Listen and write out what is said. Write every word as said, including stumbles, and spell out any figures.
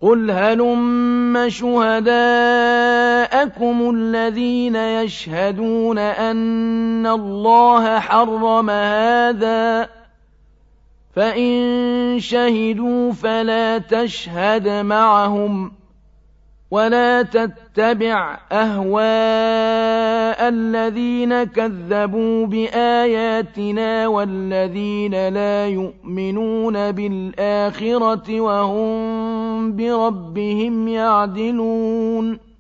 قُلْ هَلُمَّ شُهَدَاءَكُمُ الَّذِينَ يَشْهَدُونَ أَنَّ اللَّهَ حَرَّمَ هَٰذَا ۖ فَإِن شَهِدُوا فَلَا تَشْهَدْ مَعَهُمْ ۖ وَلَا تَتَّبِعْ أَهْوَاءَ الَّذِينَ كَذَّبُوا بِآيَاتِنَا وَالَّذِينَ لَا يُؤْمِنُونَ بِالْآخِرَةِ وَهُم بِرَبِّهِمْ يَعْدِلُونَ